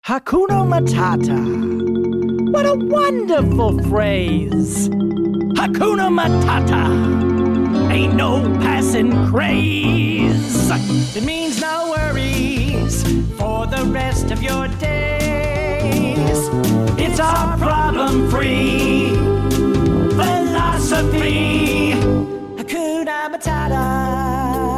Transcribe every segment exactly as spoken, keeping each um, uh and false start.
Hakuna Matata. What a wonderful phrase. Hakuna Matata. Ain't no passing craze. It means no worries for the rest of your days. It's our problem-free philosophy. Hakuna Matata.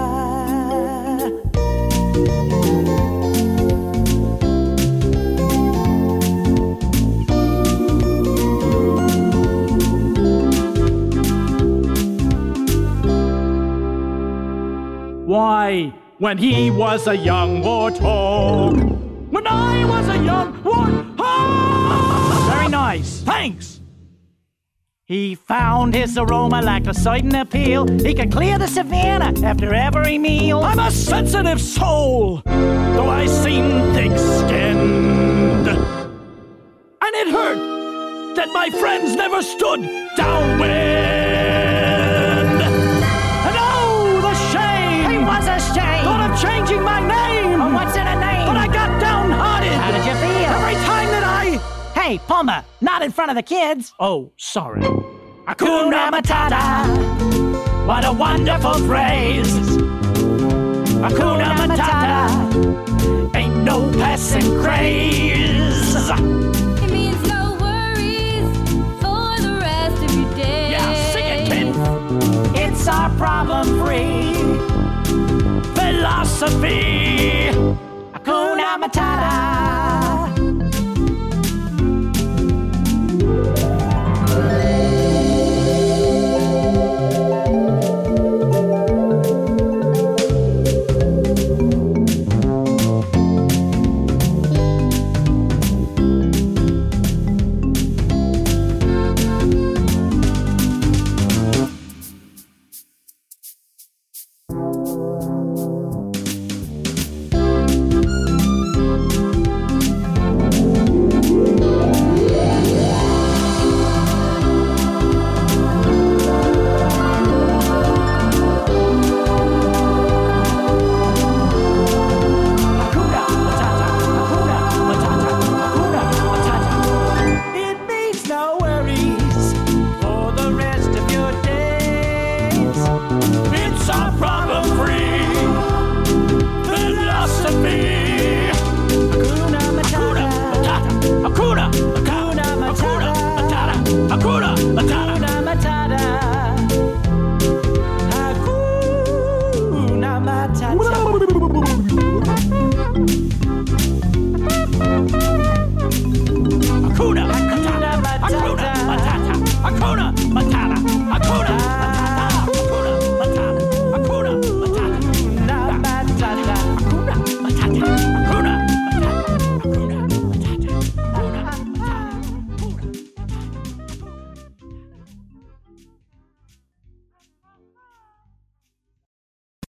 Why, when he was a young warthog. When I was a young warthog! Very nice, thanks! He found his aroma lacked a certain appeal. He could clear the savannah after every meal. I'm a sensitive soul, though I seem thick-skinned. And it hurt that my friends never stood downwind. Was a shame. Thought of changing my name. Oh, what's in a name? But I got downhearted. How did you feel? Every time that I... Hey, Puma, not in front of the kids. Oh, sorry. Hakuna Matata. What a wonderful phrase. Hakuna Matata. Ain't no passing craze.